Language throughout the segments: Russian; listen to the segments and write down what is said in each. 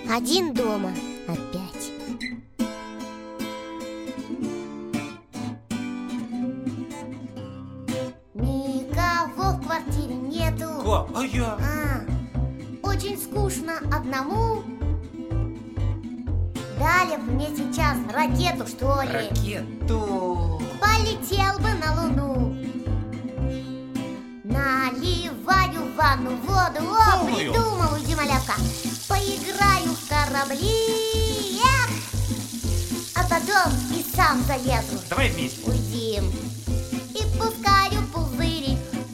Один дома опять. Никого в квартире нету. Как? А я? Очень скучно одному. Дали бы мне сейчас ракету, что ли? Ракету. Полетел бы на Луну. Наливаю в ванну воду. О, Умную. придумал, уйди, малявка. Поиграю в корабли. Эх! А потом и сам залезу. Давай вместе. Уйди. И пускаю пузыри.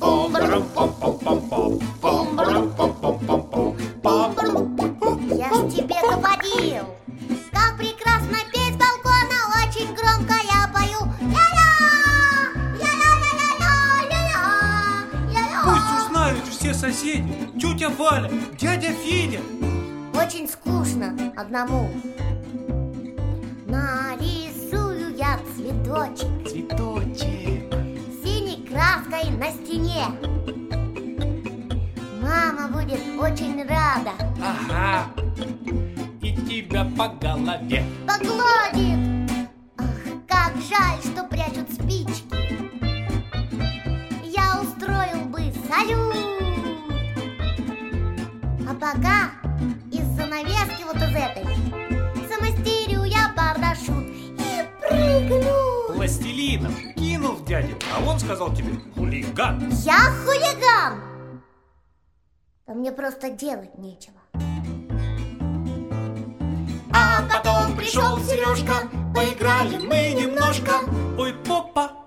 Я ж тебе говорил, как прекрасно петь с балкона. Очень громко я пою. Ля-ля, ля-ля-ля-ля-ля, ля-ля, ля-ля. Пусть узнают все соседи. Тетя Валя, дядя Федя. Очень скучно одному. Нарисую я цветочек Цветочек. синей краской на стене. Мама будет очень рада. Ага. И тебя по голове. Погладит. Ах, как жаль, что прячут спички. Я устроил бы салют. А пока из занавески вот из этой замастерю я парашют и прыгну. Пластилином кинул в дядю, а он сказал тебе: хулиган. Я хулиган. А мне просто делать нечего. А потом пришел Сережка, поиграли мы немножко. Ой, попа,